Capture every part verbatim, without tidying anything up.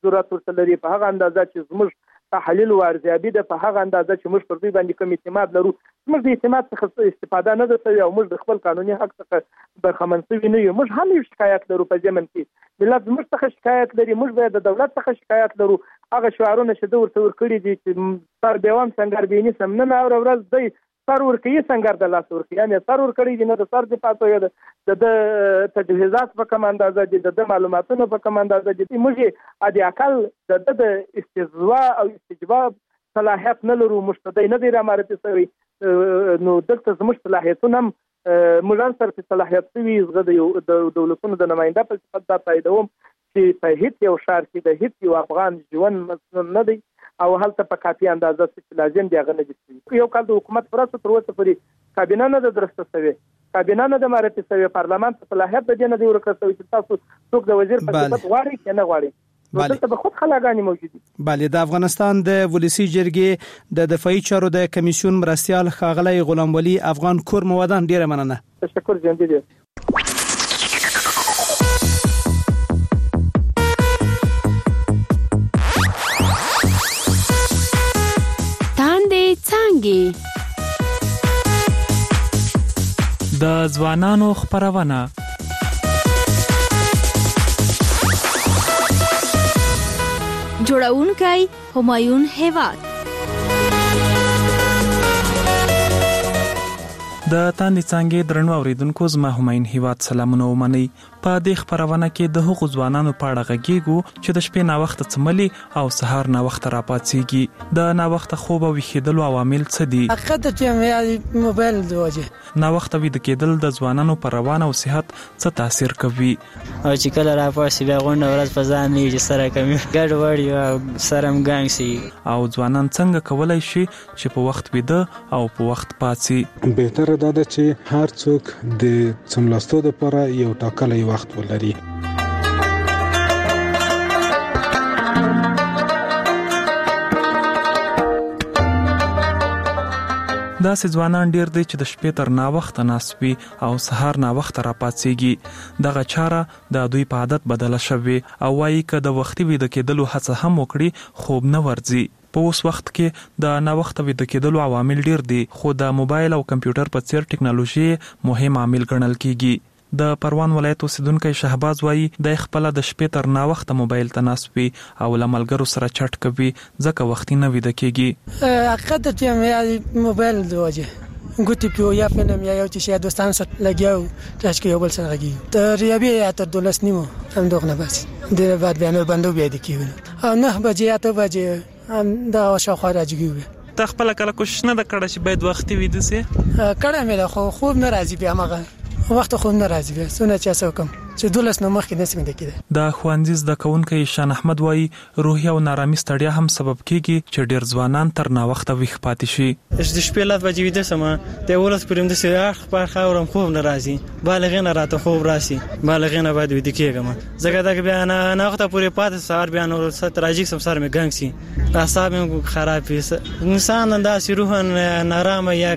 ضرورت ورته لري، په هغه اندازه چې زموږ تحلیل او ارزیابي ده، په هغه اندازه چې موږ پر دوی باندې کوم اعتماد لرو. موږ د اعتماد څخه استفاده نه ده شوې او موږ د خپل قانوني حق څخه برخمن شوي نه یو. موږ هم یو شکایت لرو په ضمن کې، ملت زموږ څخه شکایت لري، موږ باید د دولت څخه شکایت لرو. هغه شعارونه چې ده ورته ورکړي دي چې سر بیوم سنګر بیني سم نن او ورځ دی سر ورکوي سنګر د لاس ورکوي، یعنې سر ورکړي دي نه د سر دفاع کوي، د د تجهیزات په کوم اندازه دي، د معلوماتونو په کوم اندازه دي. موږ یې د عقل د د استجوا او استجواب صلاحیت نه لرو، مشتدی نه دی رامعرفي شوی. نو دلته زموږ صلاحیتونه هم موږ سره صلاحیت شوي زه د دولتونو د نماینده په صفت دا تاییدوم چې په هیڅ یو ښار کې د هیڅ یو افغان ژوند مسنون نه دی او هلته په کافي اندازه چې لازم دی هغه نه دي شوي. یو کال د حکومت پرسته تر اوسه پورې کابینه نه ده درسته شوې، کابینه نه ده معرفي شوې، پارلمان ته صلاحیت د دې نه دی ورکړل شوی چې تاسو څوک د وزیر په صفت غواړئ که نه غواړئ. دلته به خود خلاګانې موجود دي. بله، د افغانستان د ولسی جرګې د دفاعي چارو د کمیسیون مرستیال ښاغلی غلام ولی افغان کور مودان، ډیره مننه. تشکر ژوندي دي. د ځوانانو خپرونه جوړونکی همایون هیواد. د تاندې څانګې درنو اوریدونکو، زما همایون هیواد سلامونه ومنئ. په دې خپرونه کې د هغو ځوانانو په اړه غږیږو چې د شپې ناوخته څملي او سهار ناوخته راپاڅیږي. د ناوخته خوب او ویښېدلو عوامل څه دي؟ حقیقت چې موبایل د وجې ناوخته ویده کېدل د ځوانانو په روان او صحت څه تاثیر کوي؟ او چې کله راپاسي بیا غونډه ورځ په ځان نه چې سره کمی ګډوډ او سره هم ګنګ شي. او ځوانان څنګه کولی شي چې په وخت ویده او په وخت پاڅي؟ بهتره دا ده چې هر څوک د څملاستو لپاره یو ټاکلی وخت ولري. داسې ځوانان ډیر دي چې د شپې تر ناوخته ناست وي او سهار ناوخته راپاڅیږي. دغه چاره د دوی په عادت بدله شوې او وایي که د وختي ویده کېدلو هڅه هم وکړي خوب نه ورځي. په اوس وخت کې د ناوخته ویده کېدلو عوامل ډیر دي، خو د موبایل او کمپیوټر په څیر ټکنالوژي مهم عامل ګڼل کیږي. د پروان ولایت اوسیدونکی شهباز وایي د خپل د شپې تر ناوخته موبایل ته ناست وي او له ملګرو سره چټ کوي ځکه وختي نه ویده کېږي. حقیقت چې موبایل د وجې ګوتې پیو یا فلم یا یو چې دوستان سره لګیاو تاسو کې یو بل سره لګي تر یابه یا تر دولس نیمو هم دغه نه بس د بعد بیان بندو بیا د کیږي او نه بجې اته بجې هم دا شاوخوا راځي. ته خپل کله کوشش نه وکړه چې باید وختي ویده سي؟ کړه مې خو خوب نه راځي بیا مغه وخت خو نه راځي بیا څونه چې څه کوم چې دولس نو مخکې نسم د کېده. د ښوونځي زده کوونکی شان احمد وایي روحي او نارامي ستړیا هم سبب کیږي چې ډیر ځوانان تر ناوخته ویښ پاتې شي. د شپې لات بجې ویده سم ته ولس پرم د سیاح په خاورم خوب نه راځي، بالغین راته خوب راسي، بالغین باید ویده کېږم ځکه دا بیا نه ناوخته پورې پاتې سهار بیا نور ست راځي سم سر مې ګنګ سي، اعصاب مې خراب شي، انسان انداسې روحن نارامه یا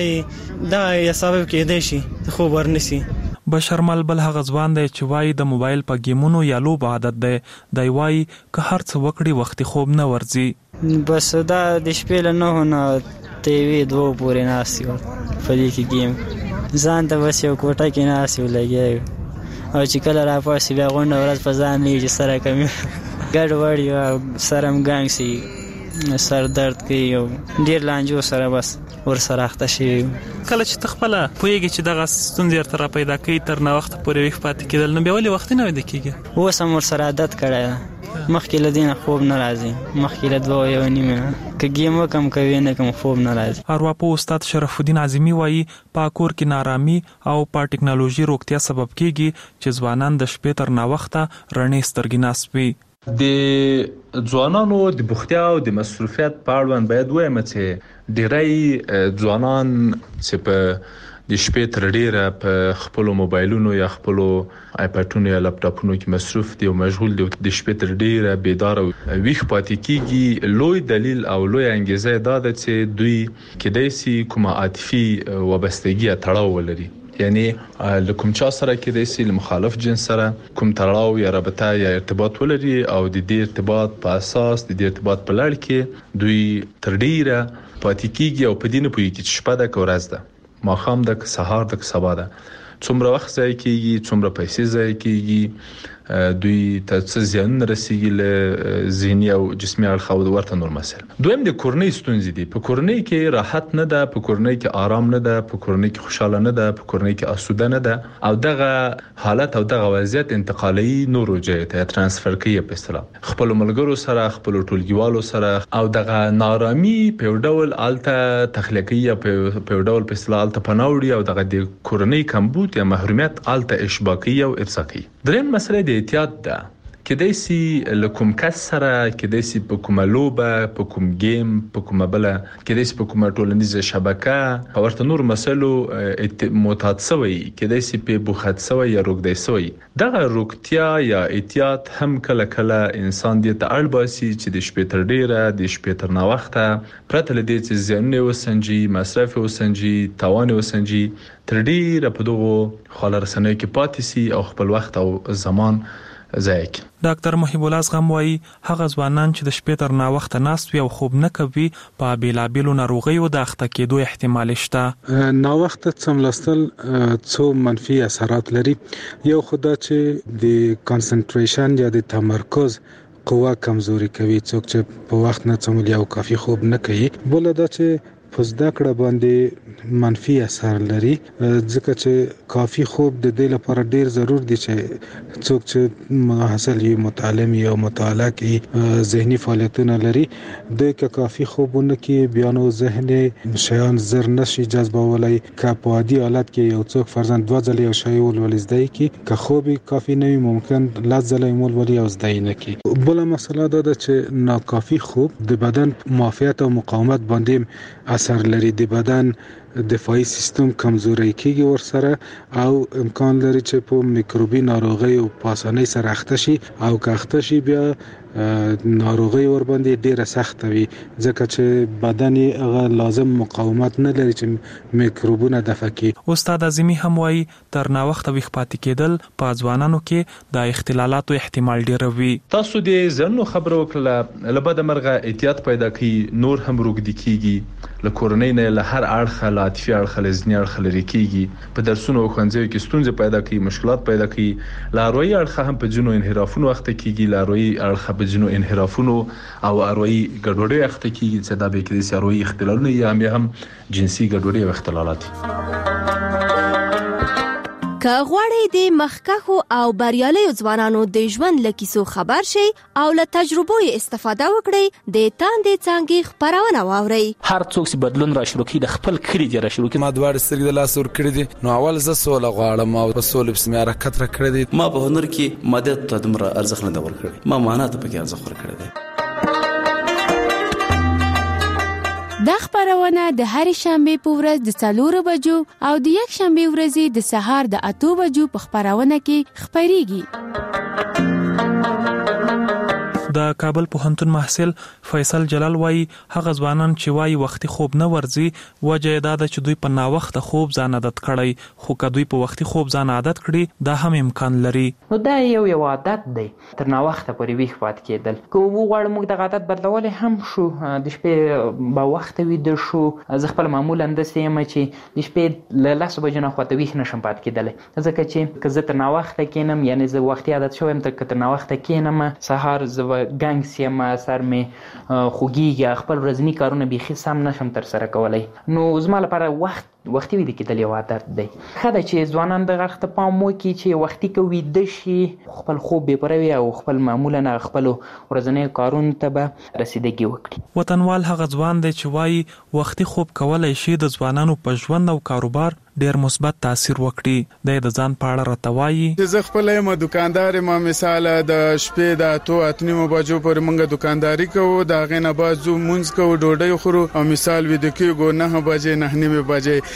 ستړی دا یا سبب کېدای شي خوب ورنسي. بشرمل بل هغه ځوان دی چې وایي د موبایل په گیمونو یا لوبو عادت دی. دی وایي که هر څه وکړي وختي خوب نه ورځي. بس دا د شپې له نهو نه تیوي دوه پورې ناست یم په دې کې گیم ځان ته بس یو کوټه کې ناست یم لګیا او چې کله راپاسي بیا غونډه ورځ په ځان نه چې سره کمی ګډوډ او سر هم ګنګ شي، سر درد کوي او ډیر لانجو سره بس ور سره اخته شي. کله چې تخپل پوهیږي چې دغه ستونزې تر پیدا کوي تر ناوخته پورې ویښ پاتې کېدل نو بیا ولې وخت نه ویده کېږي؟ اوس هم ور سره عادت کړی مخکې له دې نه خوب نه راځي، مخکې له دوه یو نیمه که ګیم وکم کوي نه کوم خوب نه راځي. ارواپوه استاد شرف الدین اعظمي وایي په کور کې نارامي او په ټکنالوژي روغتیا سبب کېږي چې ځوانان د شپې تر ناوخته رڼې سترګې ناست وي. د ځوانانو د بوختیا او د مصروفیت په اړوند باید وایم چې ډیری ځوانان چې په د شپې تر ډیره په خپل موبایلونو یا خپل آیپاډونو یا لپټاپونو کې مصروف دي او مشغول دي، د شپې تر ډیره بیدار او ویښ پاتې کیږي. لوی دلیل او لوی انګیزه دا ده چې دوی کېدای شي کومه عاطفي وابستګي تړاو ولري یعنی لکم چا سره کې د سیل مخالف جنس سره کوم تړاو یا رابطه یا ارتباط ولري او د دې ارتباط په اساس د دې ارتباط په لړ کې دوی تر ډیره پاتې کیږي او په دې نه پوهیږي چې شپه ده که ورځ ده ماښام ده که سهار ده که سبا ده څومره وخت ضایع کیږي څومره پیسې ضایع کیږي دوی ته څه زیان رسیږي له ذهني او جسمي اړخ او ورته نور مسایل. دویم د کورنۍ ستونزې دي. په کورنۍ کې راحت نه ده، په کورنۍ کې آرام نه ده، په کورنۍ کې خوشاله نه ده، په کورنۍ کې آسوده نه ده او دغه حالت او دغه وضعیت انتقالي نورو ځایو ته ترانسفر کوي په اصطلاح خپل ملګرو سره خپل ټولګیوالو سره او دغه نارامي په ډول الته تخلیقي په ډول په اصطلاح الته پناوړي او دغه د کورنۍ کمبود یا محرومیت الته اشباقي او ارساقي. دریم مسله د احتیاط ده. کدی سي لکم کس سره کدی سي په کومه لوبه په کوم گیم په کومه بل کدی سي په کومه ټولنیزه شبکه او ورته نور مسلو معتاد سوی کدی سي په بوخت سوی یا روغدي سوی دغه روغتیا یا احتیاط هم کله کله انسان دې ته اړ باسي چې د شپې تر ډیره د شپې تر نا وخته پرته لدې چې زیانونه وسنجي مصرف وسنجي توان وسنجي تر ډیره په دغه خلرسنه کې پاتې سي او خپل وخت او زمان زایک. ډاکټر محیب الله زغم وايي هغه ځوانان چې د شپې تر نا وخت ناست وي او خوب نه کوي په بیلابیلو ناروغیو د اخته کېدو احتمال شته. نا وخت څملستل څو منفي اثرات لري. یو خدا چې د کانسنټریشن یا د تمرکز قوه کمزوري کوي. څوک چې په وخت نه څمل یا کافي خوب نه کوي بل دا چې په زده کړه باندې منفي اثر لري ځکه چې کافي خوب د دې لپاره ډیر ضرور دي چې څوک چې حاصل یې متعلم یا مطالعه کوي ذهني فعالیتونه لري د کافي خوبونه کې بیانو ذهن شیان زر نشي جذبولای که په عادي حالت کې یو څوک فرضاً دوه ځله یو شی ولولزدای کی که خوب کافي نه وي ممکن لاس ځله مولولي او زدای نه کی. بل مسله دا ده چې ناکافي خوب د بدن معافیت او مقاومت باندې اثر لري. د بدن دفاعي سیستم کمزوري کیږي ورسره او امکان لري چې په میکروبي ناروغي او پاساني سره اخته شي او که اخته شي بیا ناروغي ور باندې ډیره سخت وي ځکه چې بدن هغه لازم مقاومت نه لري چې میکروبونه دفع کړي. استاد اعظمي هم وايي تر نا وخت ویښ پاتې کېدل په ځوانانو کې د اختلالاتو احتمال ډیر وي. تاسو دې زنو خبرو وکړه لبد مرغه احتیاط پیدا کوي نور هم روغدي کیږي له کورنۍ نه له هر اړخ له عاطفي اړخ له ځنی اړخ لري کیږي په درسونو او ښوونځیو کې ستونزې پیدا کوي مشکلات پیدا کوي لا روي اړخ هم په جنو انحرافونو وخت کیږي لا روي اړخ په جنو انحرافونو او اروي ګډوډي وخت کیږي چې دا به کې د اروي اختلالونه یا هم جنسي ګډوډي او اختلالات. که غواړئ د مخکښو او بریالیو ځوانانو د ژوند له کیسو خبر شئ او له تجربو استفاده وکړئ د تاندې څانګې خپرونه واورئ. هر څوک چې بدلون را شروع کړي د خپل کړي دی را شروع کړي. ما دواړه سترګې د لاس ور کړې دي نو اول زه سوله غواړم او په سوله په سمه حرکت را کړې دي. ما په هنر کې ماده ته دمر ارزښت نه ور کړی ما معنا ته پکې ارزښت ور کړی دی. دا خبرونه د هر شنبه په ورځ د څلور بجو او د یک شنبه ورځې د سهار د اته بجو په خبرونه کې خبريږي. د کابل پوهنتون محصل فیصل جلال وايي هغه ځوانان چې وايي وختي خوب نه ورځي وجه دا ده چې دوی په نا وخت خوب ځان عادت کړي خو که دوی په وختي خوب ځان عادت کړي دا هم امکان لري. نو دا یو یو عادت دی تر نا وخت پورې ویښ پات کېدل که وغواړو موږ د عادت بدلول هم شو د شپې با وخت ویده شو. زه خپل معمولا داسې یم چې د شپې له لس بجو نه خواته ویښ نشم پات کېدلی ځکه چې که زه تر نا وخته کېنم یعنې زه وختي عادت شوی یم که تر نا وخته کېنم سهار زه ګنګ سیم سر می خوږیږي خپل ورځني کارونه بیخي سم نشم تر سره کولای. نو زما لپاره وخت وختي ویده کېدل یو عادت دی. ښه ده چې ځوانان دغه اړخ ته پام وکړي چې وختي که ویده شي خپل خوب بېپره وي او خپل معمولا خپلو ورځنیو کارونو ته به رسیدګي وکړي. وطنوال هغه ځوان دی چې وایي وختي خوب کولی شي د ځوانانو په ژوند او کاروبار ډیر مثبت تاثیر وکړي. د د ځان په اړه راته وایي زه خپل یم دکاندار ما مثال د شپې د اتو اتنیمو بجو پورې موږ دکانداري کوو د هغې نه بعد ځو مونځ کوو ډوډۍ خورو او مثال ویده کېږو نهه بجې نهه نیمې بجې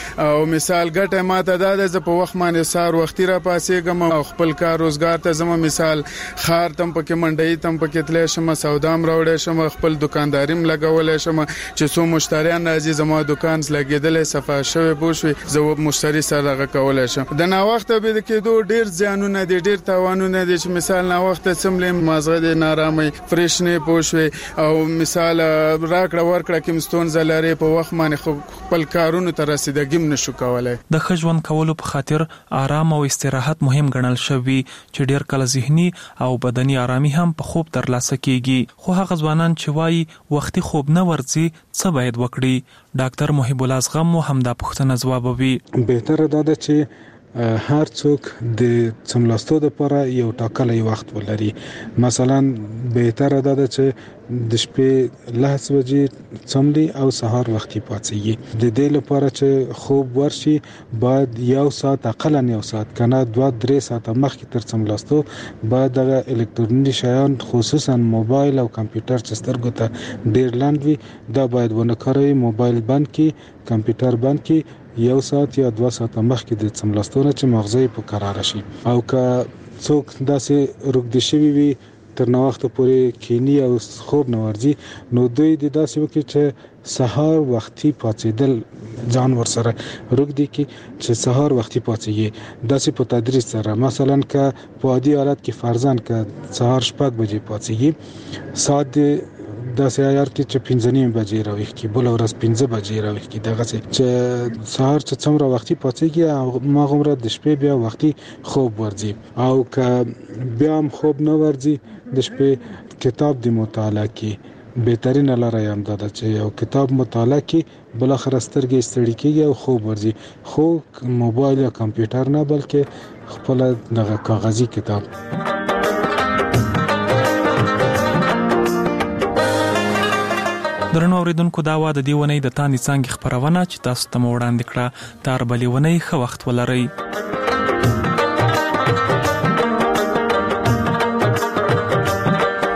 او مثال ګټه ماته دا ده چې په وخت باندې سار وختي را پاسېږم او خپل کار روزګار ته زما مثال خار تم پکې منډي تم پکې تلې شم سودام راوړې شم خپل دکانداریم لګولې شم چې څو مشتریان راځي زما دکان لګېدلې صفه شوی بوشوي زه مشتری سره غ کولای شم د نا وخت به کېدو ډیر ځانونه دي ډیر تاوانونه دي چې مثال نا وخت سملې مازغه د نارامي فرش نه پوښوي او مثال راکړه ورکړه کوم ستون زلاري په وخت باندې خپل کارونو ته رسیدګیم نشو کولای. د خجون کولو په خاطر آرام او استراحت مهم ګڼل شوی چې ډیر کله ذهني او بدني آرامي هم په خوب ترلاسه کیږي خو هغه ځوانان چې وایي وختي خوب نه ورځي څه باید وکړي؟ ډاکټر محب الله زغم هم دا پوښتنه ځوابوي. بهتره ده چې هر څوک د څملاستو لپاره یو ټاکلی وخت ولري. مثلا بهتره ده چې د شپې لس بجې څملي او سهار وختي پاتېږي. د دې لپاره چې خوب ورشي باید یو ساعت اقلا یو ساعت کنه دوه درې ساعت مخکې تر څملاستو باید د الکترونیکي شیان خصوصا موبایل او کمپیوټر چې سترګو ته ډیر لاند وي دا باید ونه کاروي. موبایل بند کی کمپیوټر بند کی یو ساعت یا دوه ساعت مخکې د څملاستونه چې مغزي په قرار شي او که څوک داسې رګد شوی وي تر نو وخت پورې کینی او خوب نه ورځي نو دوی د داسې وکړي چې سهار وختي پاتېدل ځان ور سره رګدي کی چې سهار وختي پاتېږي داسې په تدریج سره. مثلا که په عادي حالت کې فرضاً که سهار شپږ بجې پاتېږي ساعت د سیار کې چې پنځه نیمه بجې راويخ کی بل ورځ پنځه بجې راويخ کی دغه چې سهار چې څومره وختي پاتېږي او ماغمره د شپې بیا وختي خوب ورځي او که بیا هم خوب نه ورځي د شپې کتاب د مطالعه کې بهترین لاره یم ده چې یو کتاب مطالعه کې بل اخر سترګې ستړي کیږي او خوب ورځي خو موبایل یا کمپیوټر نه بلکې خپل دغه کاغذي کتاب. درنو اوریدونکو دا وا د دیونی د تاندې څنګه خبرونه چې تاسو ته وړاندې کړه تر بلې ونی خو وخت ولرئ.